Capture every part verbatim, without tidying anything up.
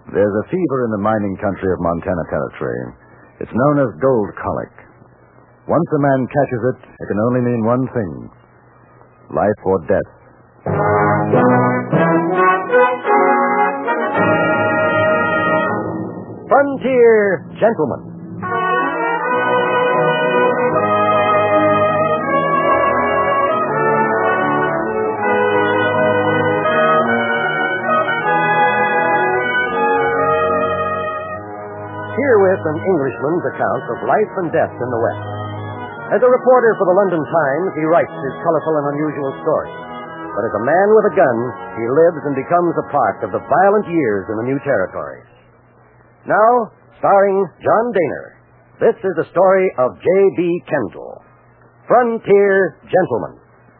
There's a fever in the mining country of Montana Territory. It's known as gold colic. Once a man catches it, it can only mean one thing: life or death. Frontier Gentleman. Herewith an Englishman's account of life and death in the West. As a reporter for the London Times, he writes his colorful and unusual story. But as a man with a gun, he lives and becomes a part of the violent years in the new territories. Now, starring John Daner, this is the story of J B. Kendall, Frontier Gentleman.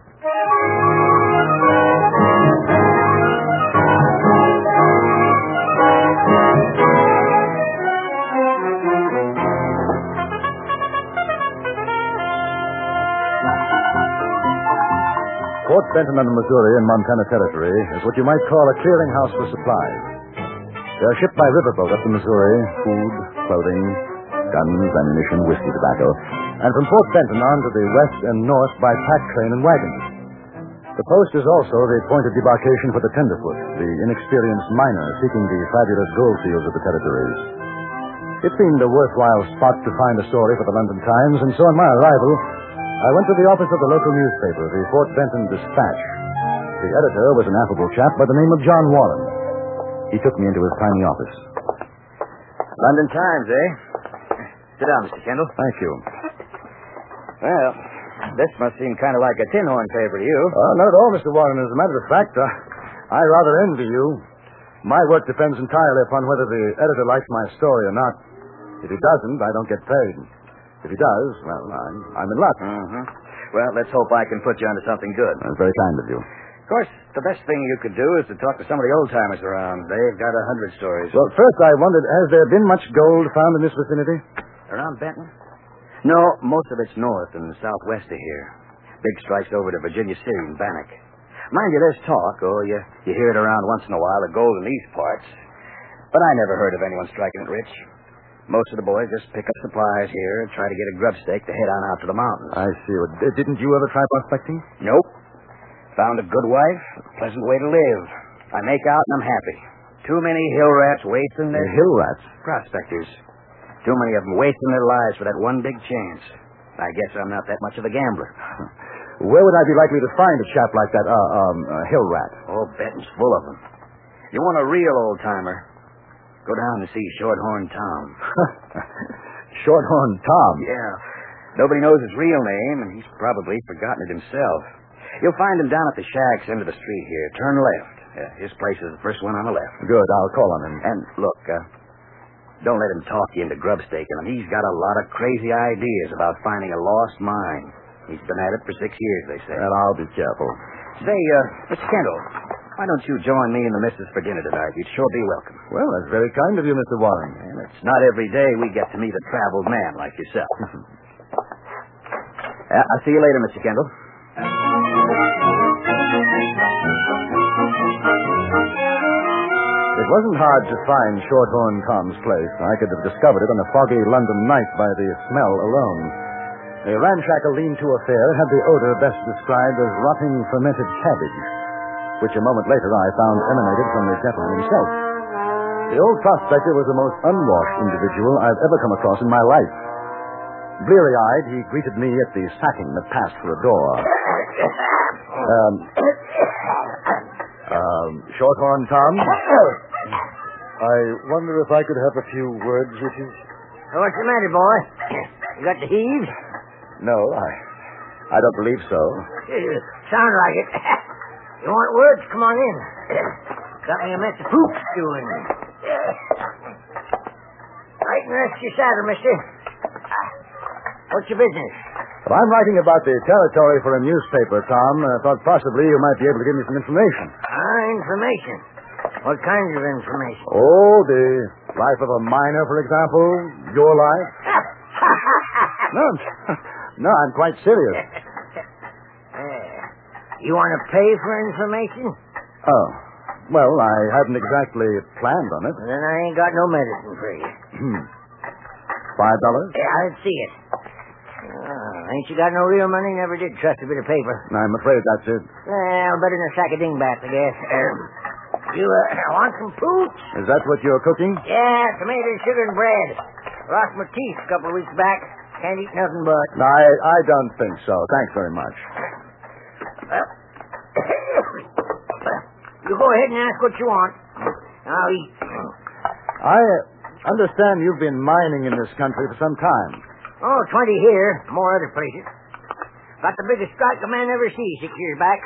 Fort Benton on the Missouri in Montana Territory is what you might call a clearinghouse for supplies. They are shipped by riverboat up the Missouri, food, clothing, guns, ammunition, whiskey, tobacco, and from Fort Benton on to the west and north by pack train and wagons. The post is also the point of debarkation for the tenderfoot, the inexperienced miner seeking the fabulous gold fields of the territories. It seemed a worthwhile spot to find a story for the London Times, and so on my arrival, I went to the office of the local newspaper, the Fort Benton Dispatch. The editor was an affable chap by the name of John Warren. He took me into his tiny office. London Times, eh? Sit down, Mister Kendall. Thank you. Well, this must seem kind of like a tin horn paper to you. Oh, not at all, Mister Warren. As a matter of fact, uh, I rather envy you. My work depends entirely upon whether the editor likes my story or not. If he doesn't, I don't get paid. If he does, well, I'm, I'm in luck. Mm-hmm. Well, let's hope I can put you onto something good. That's very kind of you. Of course, the best thing you could do is to talk to some of the old-timers around. They've got a hundred stories. Well, first I wondered, has there been much gold found in this vicinity? Around Benton? No, most of it's north and southwest of here. Big strikes over to Virginia City and Bannock. Mind you, there's talk, oh, you, you hear it around once in a while, of gold in these parts. But I never heard of anyone striking it rich. Most of the boys just pick up supplies here and try to get a grub stake to head on out to the mountains. I see. Well, didn't you ever try prospecting? Nope. Found a good wife, a pleasant way to live. I make out and I'm happy. Too many hill rats wasting their... The hill rats? Prospectors. Too many of them wasting their lives for that one big chance. I guess I'm not that much of a gambler. Where would I be likely to find a chap like that, uh, um, a hill rat? Oh, Benton's full of them. You want a real old-timer? Go down and see Shorthorn Tom. Shorthorn Tom? Yeah. Nobody knows his real name, and he's probably forgotten it himself. You'll find him down at the shacks end of the street here. Turn left. Uh, his place is the first one on the left. Good. I'll call on him. And look, uh, don't let him talk you into grub staking him. He's got a lot of crazy ideas about finding a lost mine. He's been at it for six years, they say. Well, I'll be careful. Say, uh, Mister Kendall, why don't you join me and the missus for dinner tonight? You'd sure be welcome. Well, that's very kind of you, Mister Warren. And it's not every day we get to meet a traveled man like yourself. uh, I'll see you later, Mister Kendall. It wasn't hard to find Shorthorn Tom's place. I could have discovered it on a foggy London night by the smell alone. A ramshackle lean-to affair had the odor best described as rotting fermented cabbage, which a moment later I found emanated from the gentleman himself. The old prospector was the most unwashed individual I've ever come across in my life. Bleary-eyed, he greeted me at the sacking that passed for a door. Um, um, Shorthorn Tom? I wonder if I could have a few words with you. What's the matter, boy? You got the heave? No, I I don't believe so. Sound like it. You want words? Come on in. Got me a mess of poop stewing. Right and rest your saddle, mister. What's your business? Well, I'm writing about the territory for a newspaper, Tom. I thought possibly you might be able to give me some information. Ah, information. What kinds of information? Oh, the life of a miner, for example. Your life. No, no, I'm quite serious. uh, you want to pay for information? Oh, Well, I hadn't exactly planned on it. Well, then I ain't got no medicine for you. Hmm. Five dollars? Yeah, I'd see it. Oh, ain't you got no real money? Never did trust a bit of paper. I'm afraid that's it. Well, better than a sack of dingbats, I guess. Um, you uh, want some pooch? Is that what you're cooking? Yeah, tomatoes, sugar, and bread. Lost my teeth a couple of weeks back. Can't eat nothing but. No, I, I don't think so. Thanks very much. Well, you go ahead and ask what you want. I'll eat. I uh, understand you've been mining in this country for some time. Oh, twenty here, more other places. Got the biggest strike a man ever see six years back.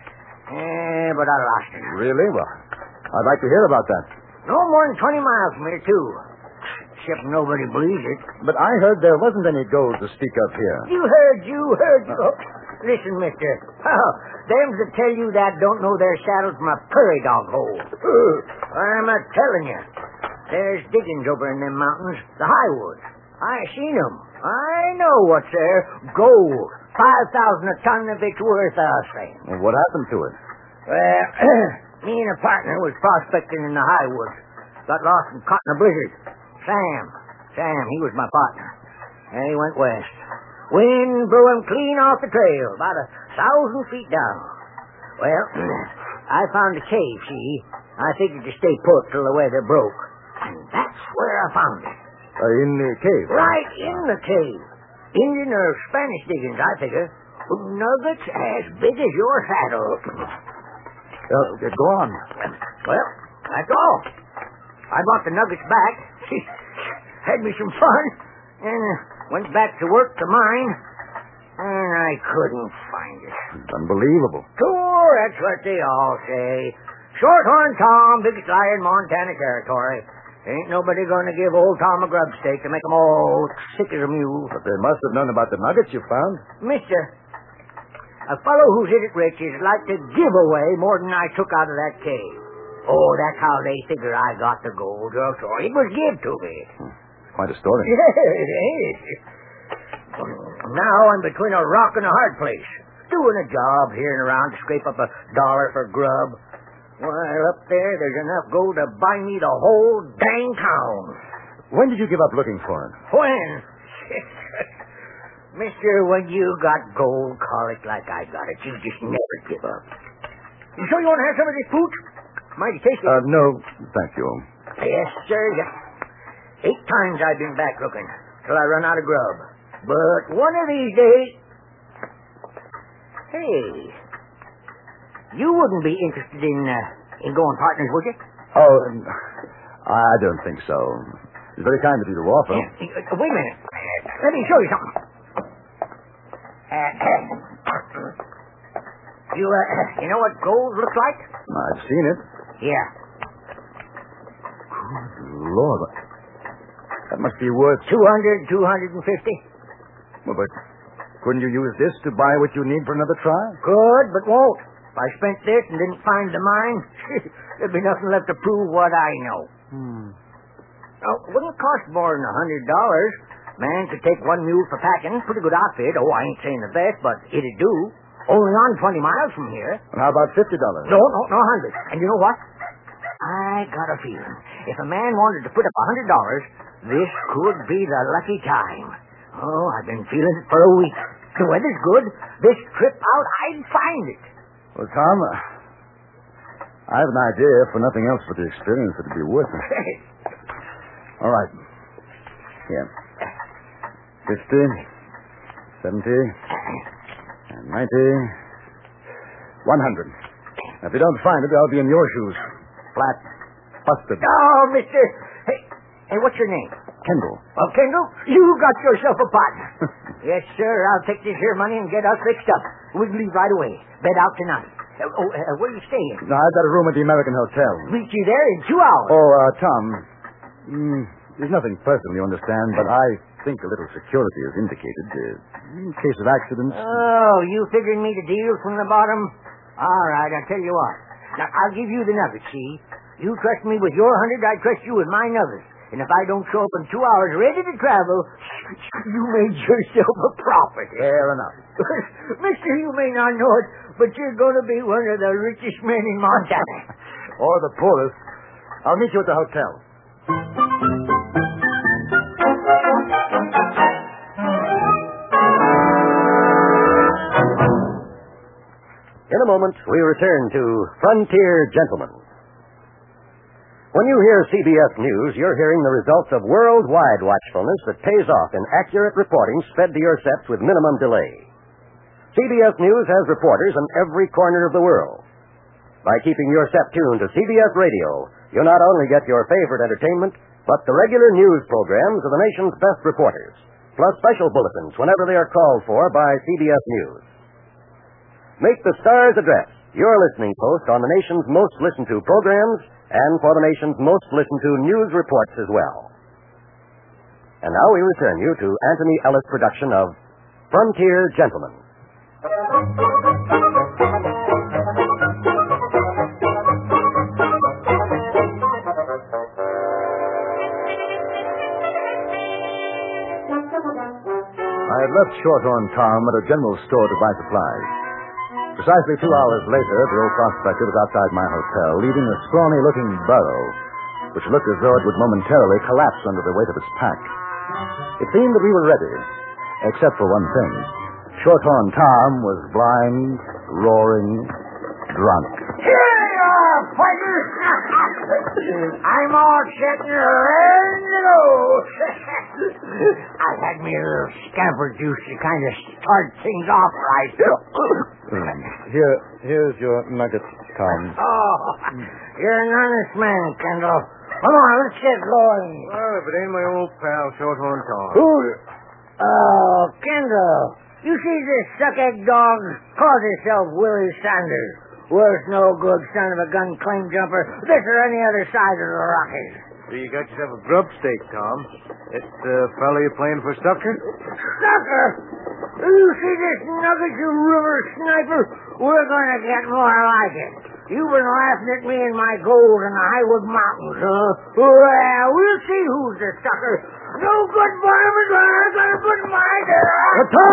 Eh, but I lost it. Really? Well, I'd like to hear about that. No more than twenty miles from here, too. Except nobody believes it. But I heard there wasn't any gold to speak of here. You heard, you heard. You. Oh, listen, mister. Oh, them that tell you that don't know their saddle from a prairie dog hole. I'm a telling you. There's diggings over in them mountains, the Highwoods. I seen them. I know what's there. Gold. Five thousand a ton if it's worth a thing. Well, what happened to it? Well, me and a partner was prospecting in the Highwoods. Got lost and caught in a blizzard. Sam. Sam, he was my partner. And he went west. Wind blew him clean off the trail, about a thousand feet down. Well, I found a cave, see? I figured to stay put till the weather broke. And that's where I found it. Uh, in the cave? Right in the cave. Indian or Spanish diggings, I figure. Nuggets as big as your saddle. Uh, go on. Well, that's all. I brought the nuggets back. Had me some fun. And went back to work to mine. And I couldn't find it. It's unbelievable. Sure, that's what they all say. Shorthorn Tom, biggest liar in Montana Territory. Ain't nobody going to give old Tom a grub steak to make 'em all sick as a mule. But they must have known about the nuggets you found. Mister, a fellow who's hit it rich is like to give away more than I took out of that cave. Oh, that's how they figure I got the gold. Oh, sorry. It was given to me. Hmm. Quite a story. Yeah, it is. Now I'm between a rock and a hard place. Doing a job here and around to scrape up a dollar for grub. Well, up there, there's enough gold to buy me the whole dang town. When did you give up looking for it? When? Mister, when you got gold, call it like I got it. You just never give up. You sure you want to have some of this pooch? Mighty tasty. Uh, no, thank you. Yes, sir. Eight times I've been back looking till I run out of grub. But one of these days... Hey, you wouldn't be interested in uh, in going partners, would you? Oh, um, I don't think so. It's very kind of you to offer. Yeah, uh, wait a minute. Let me show you something. Uh, you, uh, you know what gold looks like? I've seen it. Yeah. Good Lord. That must be worth... Two hundred, two hundred and fifty. Well, but couldn't you use this to buy what you need for another try? Could, but won't. If I spent this and didn't find the mine, there'd be nothing left to prove what I know. Hmm. Now, it wouldn't cost more than a hundred dollars. Man could take one mule for packing. Pretty good outfit. Oh, I ain't saying the best, but it'd do. Only on twenty miles from here. And how about fifty dollars? No, no, no, a hundred. And you know what? I got a feeling if a man wanted to put up a hundred dollars, this could be the lucky time. Oh, I've been feeling it for a week. The weather's good. This trip out, I'd find it. Well, Tom, I have an idea, for nothing else but the experience, it'd be worth it. All right. Here. Fifty, seventy, and ninety, one hundred. Now, if you don't find it, I'll be in your shoes. Flat, busted. Oh, mister. Hey, hey, what's your name? Kendall. Oh, Kendall, you got yourself a partner. Yes, sir. I'll take this here money and get us fixed up. We'll leave right away. Bed out tonight. Uh, oh, uh, where are you staying? No, I've got a room at the American Hotel. Meet you there in two hours. Oh, uh, Tom, mm, there's nothing personal, you understand, but I think a little security is indicated uh, in case of accidents. Oh, you figuring me to deal from the bottom? All right, I'll tell you what. Now, I'll give you the nuggets, see? You trust me with your hundred, I trust you with my nuggets. And if I don't show up in two hours ready to travel, you made yourself a profit. Fair enough. Mister, you may not know it, but you're going to be one of the richest men in Montana. or the poorest. I'll meet you at the hotel. In a moment, we return to Frontier Gentlemen. When you hear C B S News, you're hearing the results of worldwide watchfulness that pays off in accurate reporting sped to your sets with minimum delay. C B S News has reporters in every corner of the world. By keeping your set tuned to C B S Radio, you not only get your favorite entertainment, but the regular news programs of the nation's best reporters, plus special bulletins whenever they are called for by C B S News. Make the Star's address your listening post on the nation's most listened to programs and for the nation's most listened to news reports as well. And now we return you to Anthony Ellis' production of Frontier Gentlemen. I had left Shorthorn Tom at a general store to buy supplies. Precisely two hours later, the old prospector was outside my hotel, leading a scrawny-looking burro, which looked as though it would momentarily collapse under the weight of its pack. It seemed that we were ready, except for one thing. Shorthorn Tom was blind, roaring, drunk. Here you are, partner. I'm all set and ready to go. I had me a little scamper juice to kind of start things off right. Here, here's your nugget, Tom. Oh, you're an honest man, Kendall. Come on, let's get going. Well, if it ain't my old pal, Shorthorn Tom. Who? Oh, Kendall. You see this suck-egg dog? Calls himself Willie Sanders. Worth no good son of a gun claim jumper, this or any other side of the Rockies. So you got yourself a grub steak, Tom. It's the uh, fellow you're playing for sucker? Sucker? You see this nugget, you river sniper? We're going to get more like it. You've been laughing at me and my gold in the Highwood Mountains, huh? Well, we'll see who's the sucker. No good farmers are going to put my door. Uh, Tom!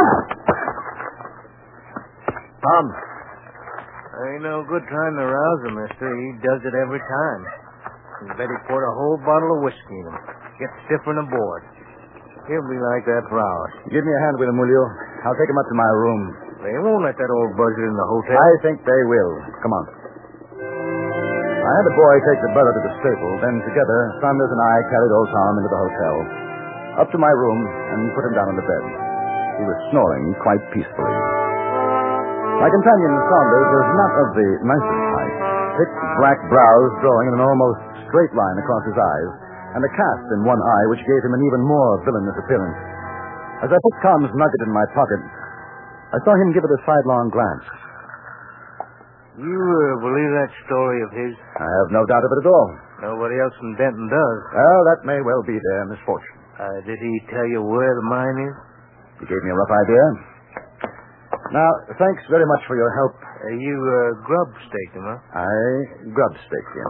Tom. Ain't no good trying to rouse him, mister. He does it every time. You bet he poured a whole bottle of whiskey in him. Gets stiffer than a board. He'll be like that for hours. Give me a hand with him, will you? I'll take him up to my room. They won't let that old buzzard in the hotel. I think they will. Come on. I had the boy take the burro to the stable. Then together, Saunders and I carried old Tom into the hotel, up to my room, and put him down on the bed. He was snoring quite peacefully. My companion, Saunders, was not of the nicest type. Thick black brows growing in an almost straight line across his eyes, and a cast in one eye which gave him an even more villainous appearance. As I put Tom's nugget in my pocket, I saw him give it a sidelong glance. You uh, believe that story of his? I have no doubt of it at all. Nobody else in Denton does. Well, that may well be their misfortune. Uh, did he tell you where the mine is? He gave me a rough idea. Now, thanks very much for your help. Uh, you uh, grub staked him, huh? I grub staked him.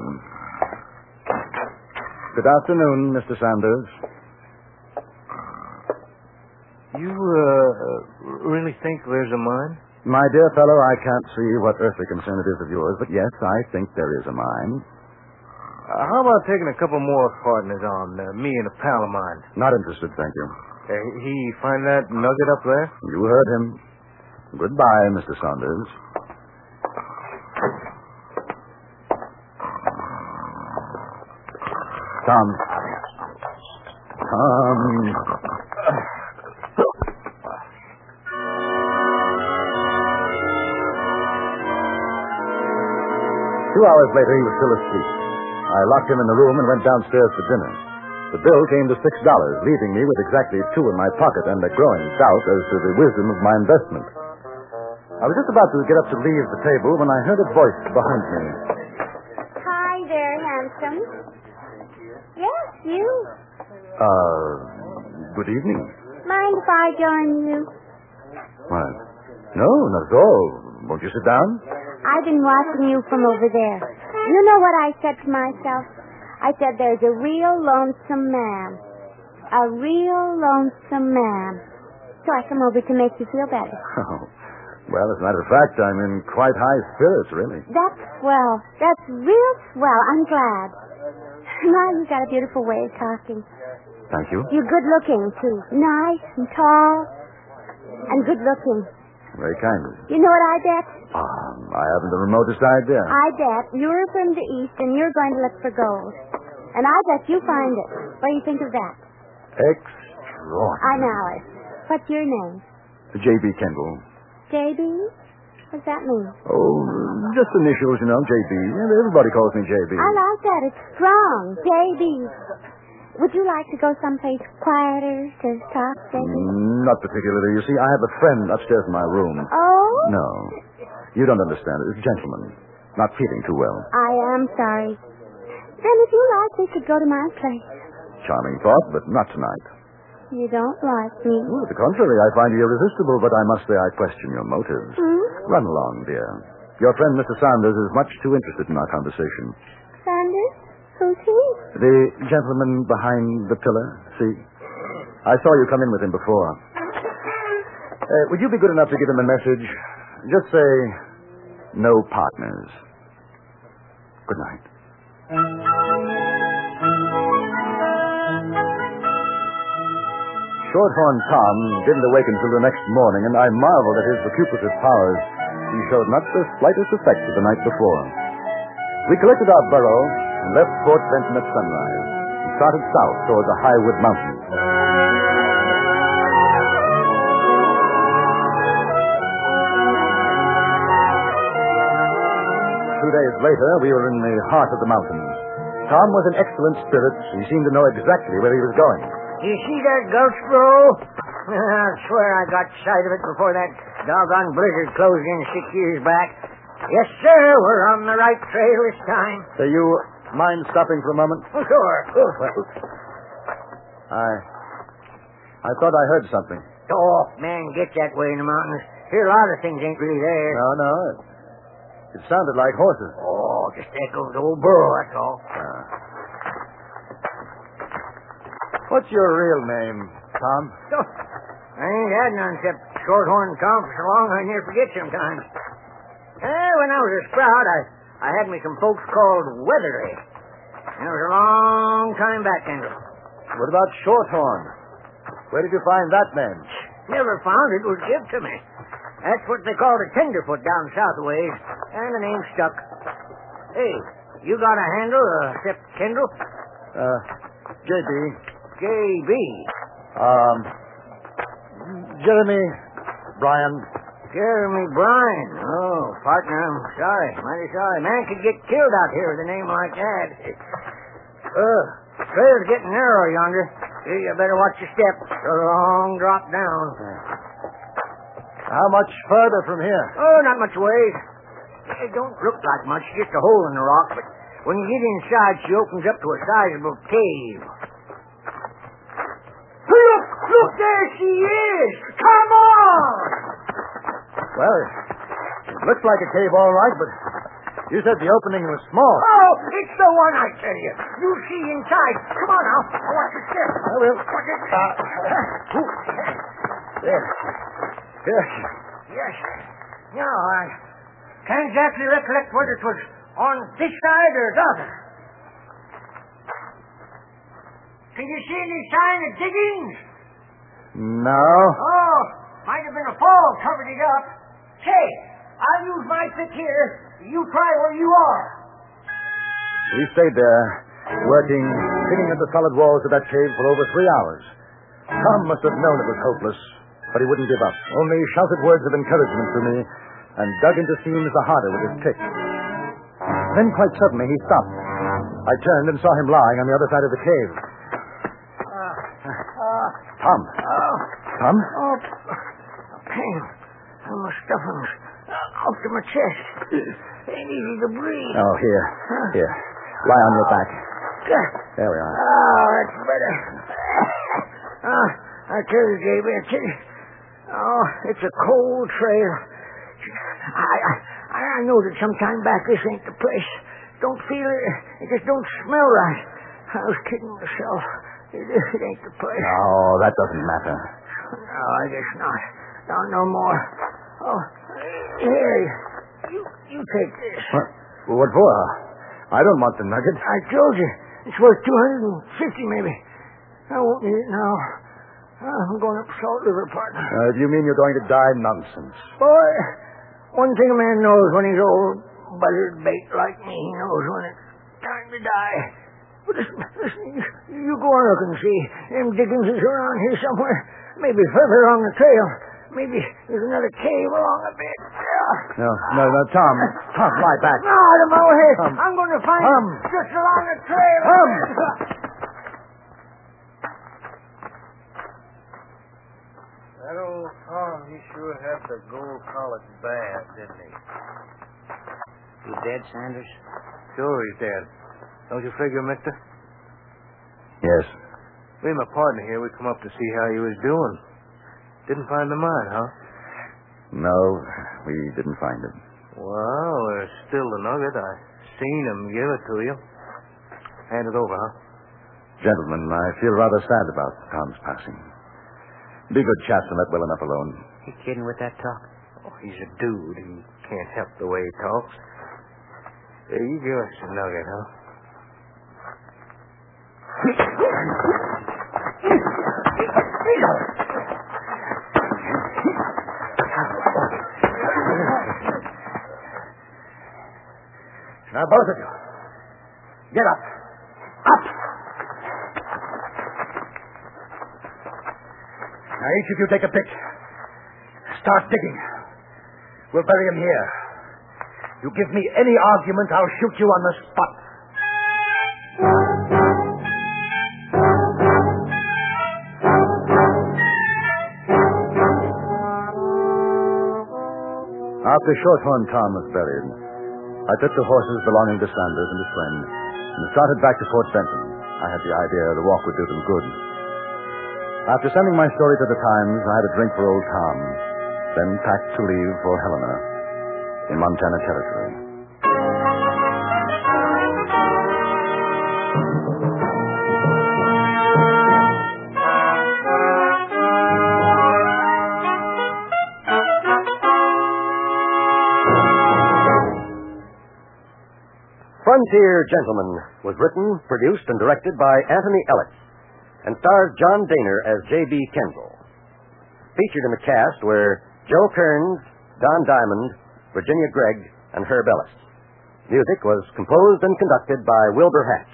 Good afternoon, Mister Sanders. You uh, really think there's a mine? My dear fellow, I can't see what earthly concern it is of yours, but yes, I think there is a mine. Uh, how about taking a couple more partners on, uh, me and a pal of mine? Not interested, thank you. Uh, he find that nugget up there? You heard him. Goodbye, Mister Saunders. Tom. Tom. Two hours later, he was still asleep. I locked him in the room and went downstairs for dinner. The bill came to six dollars, leaving me with exactly two in my pocket and a growing doubt as to the wisdom of my investment. I was just about to get up to leave the table when I heard a voice behind me. Hi there, handsome. Yes, you. Uh, good evening. Mind if I join you? What? No, not at all. Won't you sit down? I've been watching you from over there. You know what I said to myself? I said there's a real lonesome man. A real lonesome man. So I come over to make you feel better. Oh, Well, as a matter of fact, I'm in quite high spirits, really. That's swell. That's real swell. I'm glad. Now, you've got a beautiful way of talking. Thank you. You're good-looking, too. Nice and tall and good-looking. Very kind of you. You know what I bet? Um, I haven't the remotest idea. I bet you're from the east and you're going to look for gold. And I bet you find it. What do you think of that? Extraordinary. I'm Alice. What's your name? J B. Kendall. J B? What's that mean? Oh, just initials, you know, J B. Everybody calls me J B. I like that. It's strong. J B. Would you like to go someplace quieter to talk, J B? Mm, not particularly. You see, I have a friend upstairs in my room. Oh? No. You don't understand. It's a gentleman. Not feeling too well. I am sorry. Then if you like, we could go to my place. Charming thought, but not tonight. You don't like me? Well, to the contrary, I find you irresistible, but I must say I question your motives. Hmm? Run along, dear. Your friend, Mister Sanders, is much too interested in our conversation. Sanders? Who's he? The gentleman behind the pillar, see? I saw you come in with him before. Uh, would you be good enough to give him a message? Just say, no partners. Good night. Shorthorn Tom didn't awaken until the next morning, and I marveled at his recuperative powers. He showed not the slightest effect of the night before. We collected our burro and left Fort Benton at sunrise and started south toward the Highwood Mountains. Two days later, we were in the heart of the mountains. Tom was in excellent spirits. He seemed to know exactly where he was going. You see that ghost, bro? I swear I got sight of it before that doggone blizzard closed in six years back. Yes, sir, we're on the right trail this time. Do you mind stopping for a moment? Oh, sure. Oh, well. I... I thought I heard something. Oh, man gets that way in the mountains. Here, a lot of things ain't really there. No, no. It, it sounded like horses. Oh, just echoes the old burro, that's all. Uh, what's your real name, Tom? Oh, I ain't had none except Shorthorn Tom for so long I near forget sometimes. Eh, when I was a sprout, I, I had me some folks called Weathery. That was a long time back, Kendall. What about Shorthorn? Where did you find that name? Never found it. Was given to me. That's what they called a tenderfoot down south a ways, and the name stuck. Hey, you got a handle, uh, except Kendall? Uh, J B. J B. Um, Jeremy Bryan. Jeremy Bryan. Oh, partner, I'm sorry. Mighty sorry. Man could get killed out here with a name like that. Uh, trail's getting narrow yonder. You better watch your step. It's a long drop down. How much further from here? Oh, not much ways. It don't look like much, just a hole in the rock, but when you get inside, she opens up to a sizable cave. Look! Look, there she is! Come on! Well, it looks like a cave, all right, but you said the opening was small. Oh, it's the one, I tell you. You see inside. Come on now. Watch your step. I will. Watch it. Uh, there. Yes. Yes. Now, I can't exactly recollect whether it was on this side or the other. Can you see any sign of diggings? No. Oh, might have been a fall covered it up. Say, I'll use my pick here. You try where you are. We stayed there, working, digging at the solid walls of that cave for over three hours. Tom must have known it was hopeless, but he wouldn't give up. Only shouted words of encouragement to me and dug into seams the harder with his pick. Then quite suddenly he stopped. I turned and saw him lying on the other side of the cave. Uh, uh, Tom. oh, Tom? oh, pain. Oh, stuffing's out to my chest. Ain't easy to breathe. Oh, here. Here. Lie on your back. There we are. Oh, that's better. Oh, I tell you, J B, I tell you. Oh, it's a cold trail. I, I, I know that sometime back this ain't the place. Don't feel it. It just don't smell right. I was kidding myself. It, it ain't the place. Oh, that doesn't matter. No, I guess not. No, no more. Oh, Here, you, you take this. What? What for? I don't want the nugget. I told you. It's worth two hundred fifty, maybe. I won't need it now. I'm going up Salt River, partner. Uh, do you mean you're going to die nonsense? Boy, one thing a man knows when he's old, buttered bait like me, he knows when it's time to die. But listen, listen, you, you go on look and see. Them diggings is around here somewhere. Maybe further along the trail. Maybe there's another cave along a bit. Yeah. No, no, no, Tom. Tom, lie back. No, out of my way. Tom. I'm going to find Tom. it just along the trail. Tom. That old Tom, he sure had the gold collar bad, didn't he? You dead, Sanders? Sure he's dead. Don't you figure, mister? Yes. Me and my partner here, we come up to see how he was doing. Didn't find the mine, huh? No, we didn't find it. Well, there's still the nugget. I seen him give it to you. Hand it over, huh? Gentlemen, I feel rather sad about Tom's passing. Be good chaps and let well enough alone. You kidding with that talk? Oh, he's a dude. He can't help the way he talks. Here, you give us the nugget, huh? Now, both of you, get up. Up! Now, each of you take a pick. Start digging. We'll bury him here. You give me any argument, I'll shoot you on the spot. After Shorthorn Tom was buried, I took the horses belonging to Sanders and his friend and started back to Fort Benton. I had the idea the walk would do them good. After sending my story to the Times, I had a drink for old Tom, then packed to leave for Helena in Montana Territory. Frontier Gentleman was written, produced, and directed by Anthony Ellis and stars John Daner as J B. Kenzel. Featured in the cast were Joe Kearns, Don Diamond, Virginia Gregg, and Herb Ellis. Music was composed and conducted by Wilbur Hatch.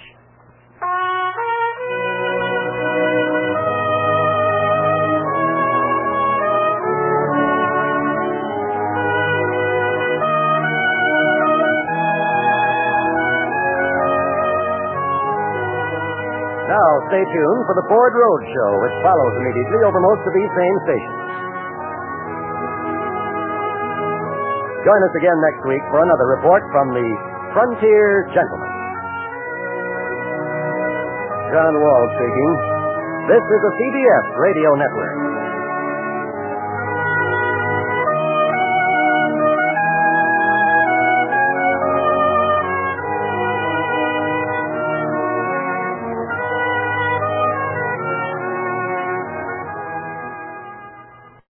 Now, stay tuned for the Ford Road Show, which follows immediately over most of these same stations. Join us again next week for another report from the Frontier Gentleman. John Wall speaking. This is a C B S Radio Network.